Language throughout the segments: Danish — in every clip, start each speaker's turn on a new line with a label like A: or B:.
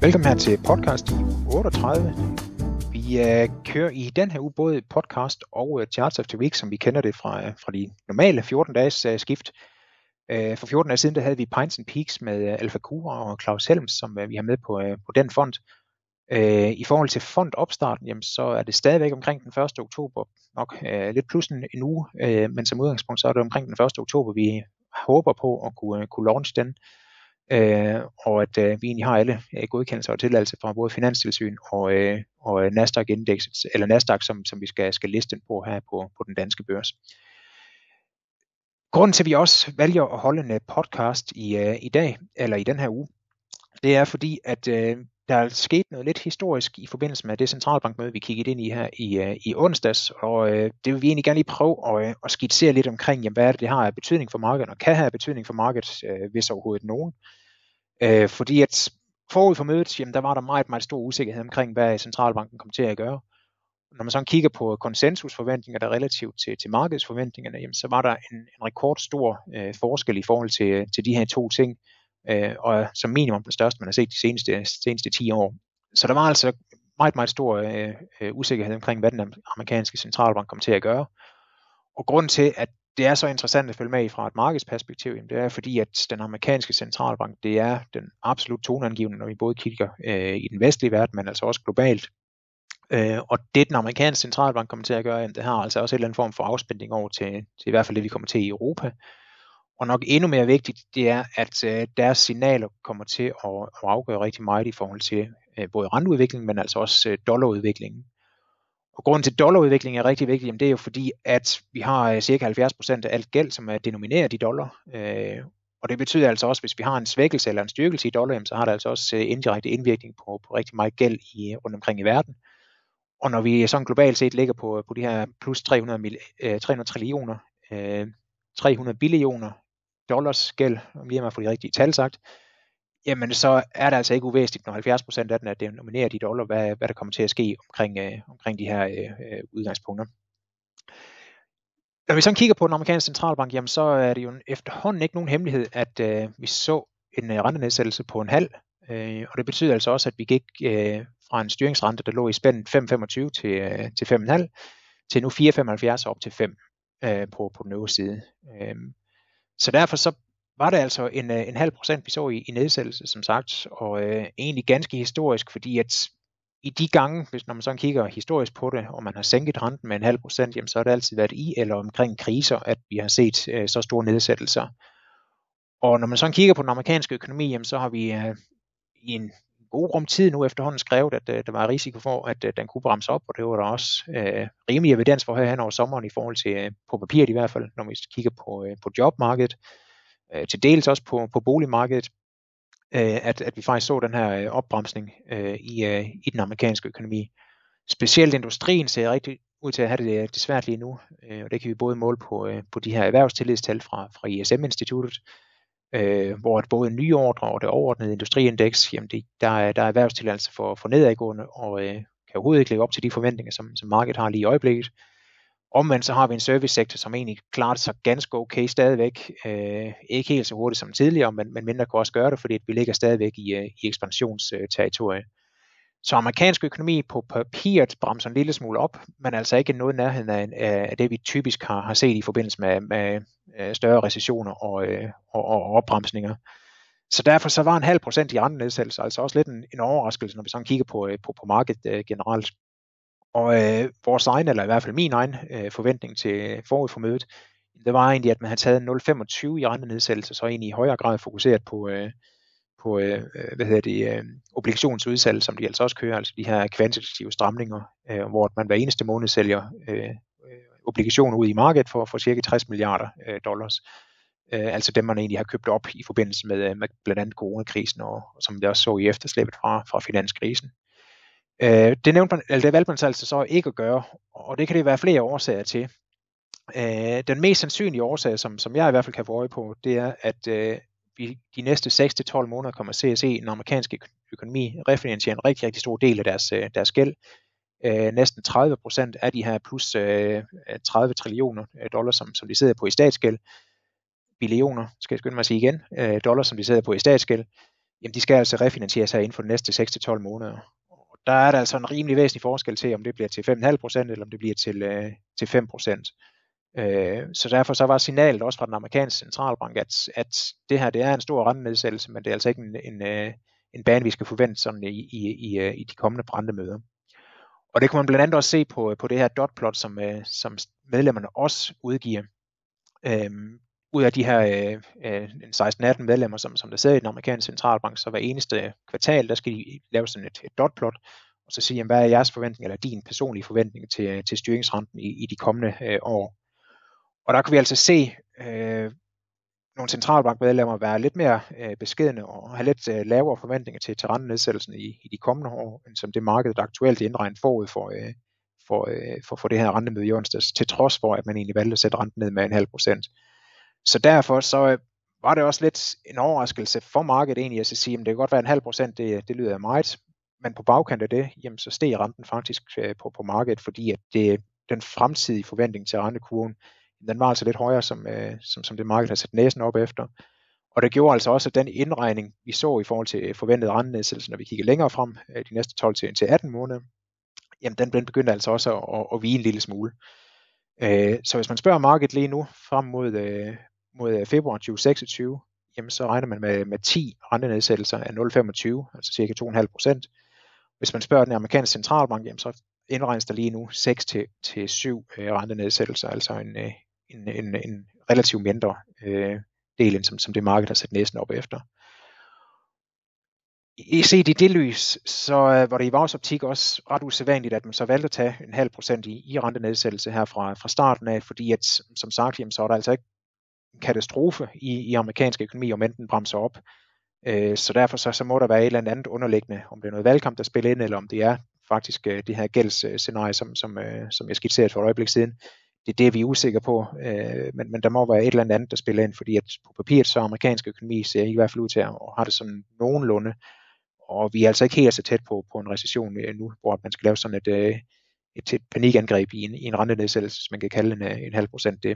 A: Velkommen her til podcast 38. Vi kører i den her uge både podcast og Charts of the Week, som vi kender det fra de normale 14 dages skift. For 14 dage siden der havde vi Pints and Peaks med Alpha Cura og Claus Helms, som vi har med på den fond. I forhold til fondopstarten, jamen, så er det stadigvæk omkring den 1. oktober, nok lidt plus en uge, men som udgangspunkt så er det omkring den 1. oktober, vi håber på at kunne launch den. Og at vi egentlig har alle godkendelser og tilladelse fra både Finanstilsyn og Nasdaq-indekset, eller Nasdaq, som vi skal liste den på her på den danske børs. Grunden til, at vi også vælger at holde en podcast i dag, eller i den her uge, det er fordi, at der er sket noget lidt historisk i forbindelse med det centralbankmøde, vi kiggede ind i her i onsdags, og det vil vi egentlig gerne lige prøve at skitsere lidt omkring, jamen, hvad det har af betydning for markedet, og kan have betydning for markedet, hvis overhovedet nogen. Fordi at forud for mødet, jamen, der var der meget, meget stor usikkerhed omkring, hvad centralbanken kom til at gøre. Når man så kigger på konsensusforventninger, der er relativt til markedsforventningerne, jamen, så var der en rekordstor forskel i forhold til de her to ting, og som minimum den største, man har set de seneste 10 år. Så der var altså meget, meget stor usikkerhed omkring, hvad den amerikanske centralbank kom til at gøre. Og grunden til, at det er så interessant at følge med fra et markedsperspektiv, det er fordi, at den amerikanske centralbank, det er den absolut toneangivende, når vi både kigger i den vestlige verden, men altså også globalt. Og det den amerikanske centralbank kommer til at gøre, det har altså også en eller anden form for afspænding over til i hvert fald det, vi kommer til i Europa. Og nok endnu mere vigtigt, det er, at deres signaler kommer til at afgøre rigtig meget i forhold til både renteudviklingen, men altså også dollarudviklingen. Og grunden til dollarudviklingen er rigtig vigtig, det er jo fordi, at vi har cirka 70% af alt gæld, som er denomineret i dollar. Og det betyder altså også, at hvis vi har en svækkelse eller en styrkelse i dollar, så har det altså også indirekte indvirkning på rigtig meget gæld rundt omkring i verden. Og når vi sådan globalt set ligger på de her plus 300 trillioner, 300 billioner dollars gæld, om lige at få de rigtige tal sagt, jamen så er det altså ikke uvæsentligt, når 70% af den er denomineret i dollar, hvad der kommer til at ske omkring de her udgangspunkter. Når vi så kigger på den amerikanske centralbank, jamen så er det jo efterhånden ikke nogen hemmelighed, at vi så en rentenedsættelse på 0,5, og det betyder altså også, at vi gik fra en styringsrente, der lå i spændet 5,25 til 5,5, til nu 4,75 op til 5 på den øvre side. Så derfor så var det altså en 0,5%, vi så i nedsættelse, som sagt, og egentlig ganske historisk, fordi at i de gange, når man så kigger historisk på det, og man har sænket renten med 0,5%, jamen så har det altid været i eller omkring kriser, at vi har set så store nedsættelser. Og når man så kigger på den amerikanske økonomi, jamen så har vi i en god rum tid nu efterhånden skrevet, at der var risiko for, at den kunne bremse op, og det var der også rimelig evidens for her hen over sommeren i forhold til, på papiret i hvert fald, når vi kigger på jobmarkedet, til dels også på boligmarkedet, at vi faktisk så den her opbremsning i den amerikanske økonomi. Specielt industrien ser rigtig ud til at have det svært lige nu, og det kan vi både måle på de her erhvervstillidstal fra ISM-instituttet, hvor både nye ordre og det overordnede industriindeks, jamen der er erhvervstilladelse for nedadgående, og kan overhovedet ikke lægge op til de forventninger, som markedet har lige i øjeblikket. Omvendt så har vi en servicesektor, som egentlig klarer sig ganske okay stadigvæk. Ikke helt så hurtigt som tidligere, men mindre kan også gøre det, fordi vi ligger stadigvæk i ekspansionsterritorie. Så amerikansk økonomi på papiret bremser en lille smule op, men altså ikke noget nærheden af det, vi typisk har set i forbindelse med større recessioner og opbremsninger. Så derfor så var 0,5% i rentenedsættelse altså også lidt en overraskelse, når vi sådan kigger på markedet generelt. Og vores egen, eller i hvert fald min egen forventning til forud for mødet, det var egentlig, at man havde taget 0,25 i rentenedsættelse, så egentlig i højere grad fokuseret på obligationsudsalg, som de altså også kører, altså de her kvantitative stramninger, hvor man hver eneste måned sælger obligationer ud i markedet for cirka 60 milliarder dollars. Altså dem, man egentlig har købt op i forbindelse med blandt andet coronakrisen, og som vi også så i efterslæbet fra finanskrisen. Det valgte man altså så ikke at gøre, og det kan det være flere årsager til. Den mest sandsynlige årsag, som jeg i hvert fald kan få øje på, det er, at vi de næste 6-12 måneder kommer til at se den amerikanske økonomi refinansiere en rigtig, rigtig stor del af deres gæld. Næsten 30% af de her plus 30 trillioner dollars, som de sidder på i statsgæld, billioner, skal jeg skynde mig at sige igen, dollars, som de sidder på i statsgæld, jamen de skal altså refinansieres her inden for de næste 6-12 måneder. Og der er der altså en rimelig væsentlig forskel til, om det bliver til 5,5% eller om det bliver til 5%. Så derfor så var signalet også fra den amerikanske centralbank, at det her det er en stor rentenedsættelse, men det er altså ikke en bane, vi skal forvente sådan i de kommende rentemøder. Og det kunne man blandt andet også se på det her dotplot, som medlemmerne også udgiver. Ud af de her 16-18 medlemmer, som der sidder i den amerikanske centralbank, så hver eneste kvartal, der skal de lave sådan et dotplot, og så sige, hvad er jeres forventning, eller din personlige forventning til styringsrenten i de kommende år. Og der kan vi altså se nogle centralbankmedlemmer være lidt mere beskedne og have lidt lavere forventninger til rentenedsættelsen i de kommende år, end som det marked, der aktuelt er indregnet forud for det her rentemøde i onsdags, til trods for, at man egentlig valgte at sætte renten ned med 0,5%. Så derfor så var det også lidt en overraskelse for markedet egentlig at sige, at det kan godt være 0,5%, det lyder meget, men på bagkant af det, jamen, så steg renten faktisk på markedet, fordi at den fremtidige forventning til rentekurven, den var altså lidt højere, som det marked har sat næsen op efter. Og det gjorde altså også, at den indregning, vi så i forhold til forventet rentenedsættelse, når vi kigger længere frem, de næste 12-18 måneder, jamen den begyndte altså også at vige en lille smule. Så hvis man spørger markedet lige nu, frem mod februar 2026, jamen så regner man med 10 rentenedsættelser af 0,25, altså cirka 2,5%. Hvis man spørger den amerikanske centralbank, jamen så indregnes der lige nu 6-7 rentenedsættelser, altså en relativt mindre del, end som det marked har sat næsen op efter. Set i det lys, så var det i vores optik også ret usædvanligt, at man så valgte at tage 0,5% i rentenedsættelse her fra starten af, fordi at, som sagt, jamen, så er der altså ikke en katastrofe i amerikansk økonomi, om enten bremser op. Så derfor så må der være et eller andet underliggende, om det er noget valgkamp, der spiller ind, eller om det er faktisk det her gældsscenarie, som jeg skitserede for et øjeblik siden. Det er det, vi er usikre på, men der må være et eller andet, der spiller ind, fordi at på papiret så amerikansk økonomi ser i hvert fald ud til at have det sådan nogenlunde, og vi er altså ikke helt så tæt på en recession nu, hvor man skal lave sådan et panikangreb i en rentenedsættelse, som man kan kalde en 0,5% det.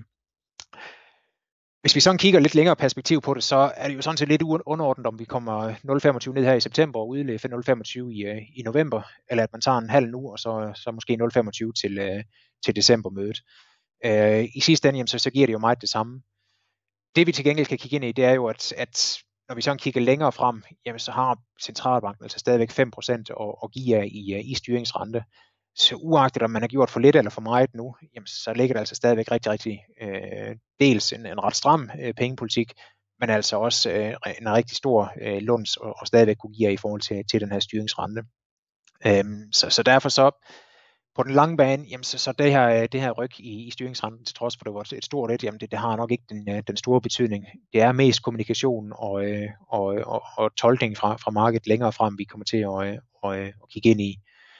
A: Hvis vi sådan kigger lidt længere perspektiv på det, så er det jo sådan set lidt underordnet, om vi kommer 0,25 ned her i september og udløber 0,25 i november, eller at man tager en halv nu, og så måske 0,25 til decembermødet. I sidste ende, så giver det jo meget det samme. Det vi til gengæld kan kigge ind i, det er jo, at når vi sådan kigger længere frem, jamen, så har centralbanken altså stadigvæk 5% at give i styringsrente. Så uagtet om man har gjort for lidt eller for meget nu, jamen, så ligger der altså stadigvæk rigtig dels en ret stram pengepolitik, men altså også en rigtig stor lunds og stadigvæk kunne give i forhold til den her styringsrente. Så derfor så på den lange bane, jamen, så det her ryg i styringsrenten, til trods for det var et stort et, jamen det har nok ikke den store betydning. Det er mest kommunikation og tolkning fra markedet længere frem, vi kommer til at kigge ind i.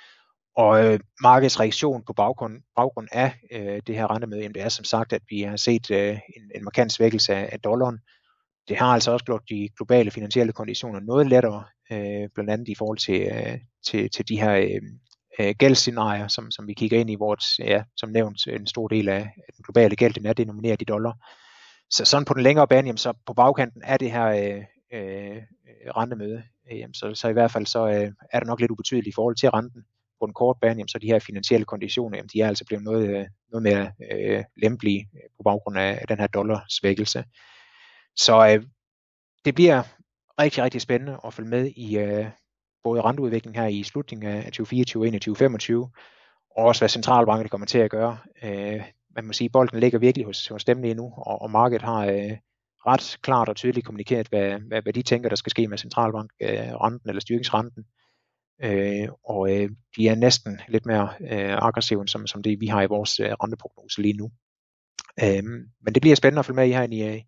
A: Og markedets reaktion på baggrund af det her rentemøde, jamen det er som sagt, at vi har set en markant svækkelse af dollaren. Det har altså også gjort de globale finansielle konditioner noget lettere, blandt andet i forhold til de her gældsscenarier, som vi kigger ind i, hvor som nævnt en stor del af den globale gæld, den er denomineret i dollar. Så sådan på den længere bane, jamen, så på bagkanten af det her rentemøde, jamen, så i hvert fald så er det nok lidt ubetydeligt i forhold til renten. På den korte bane, jamen, så de her finansielle konditioner, jamen, de er altså blevet noget mere lempelige på baggrund af den her dollarsvækkelse. Så det bliver rigtig spændende at følge med i både renteudviklingen her i slutningen af 2024, 2021, 2025, og også hvad centralbanken kommer til at gøre. Man må sige, at bolden ligger virkelig hos dem lige nu, og markedet har ret klart og tydeligt kommunikeret, hvad de tænker, der skal ske med centralbankrenten eller styringsrenten. Og de er næsten lidt mere aggressive som det vi har i vores renteprognose lige nu. Men det bliver spændende at følge med i her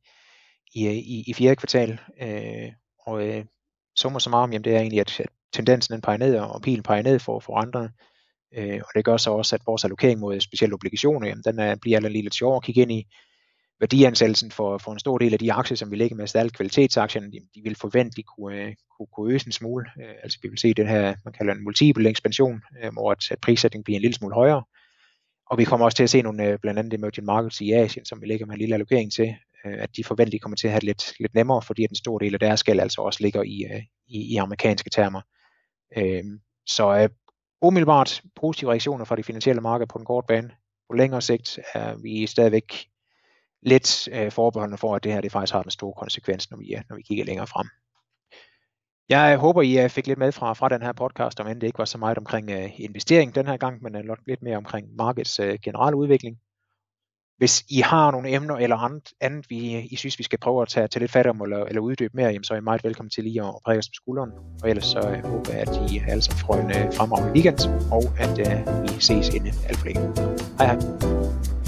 A: i fjerde kvartal, og summa summarum, jamen det er egentlig, at tendensen den peger ned, og pilen peger ned for renterne, og det gør så også, at vores allokering mod specielle obligationer, jamen den bliver lige lidt sjovere at kigge ind i. Værdiansættelsen for en stor del af de aktier, som vi lægger med særligt kvalitetsaktierne, de vil forventeligt kunne øge en smule. Altså vi vil se den her, man kalder en multiple ekspansion, hvor at prissætningen bliver en lille smule højere. Og vi kommer også til at se nogle, blandt andet emerging markets i Asien, som vi lægger med en lille allokering til, at de forventeligt kommer til at have det lidt nemmere, fordi at en stor del af deres gæld altså også ligger i amerikanske termer. Så umiddelbart positive reaktioner fra de finansielle markeder på den korte bane. På længere sigt er vi stadigvæk lidt forbeholdende for, at det her det faktisk har den store konsekvens, når vi kigger længere frem. Jeg håber, I fik lidt med fra den her podcast, om end det ikke var så meget omkring investering den her gang, men lidt mere omkring markedets generelle udvikling. Hvis I har nogle emner eller andet I synes, vi skal prøve at tage lidt fat om eller uddybe mere, jamen, så er I meget velkommen til lige at prikke os på skulderen. Og ellers så håber jeg, at I alle sammen får en fremragende weekend, og at vi ses inden alt for længe. Hej hej.